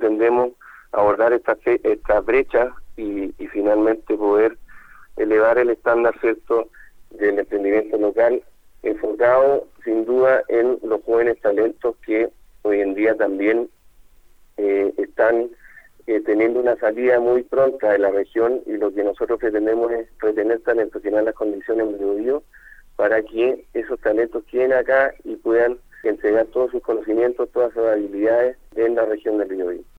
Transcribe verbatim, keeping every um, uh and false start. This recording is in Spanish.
pretendemos abordar esta, esta brecha y, y finalmente poder elevar el estándar, ¿cierto?, del emprendimiento local, enfocado sin duda en los jóvenes talentos que hoy en día también eh, están eh, teniendo una salida muy pronta de la región, y lo que nosotros pretendemos es retener talentos, llenar las condiciones en Biobío para que esos talentos queden acá y puedan entregar todos sus conocimientos, todas sus habilidades en la región del Biobío.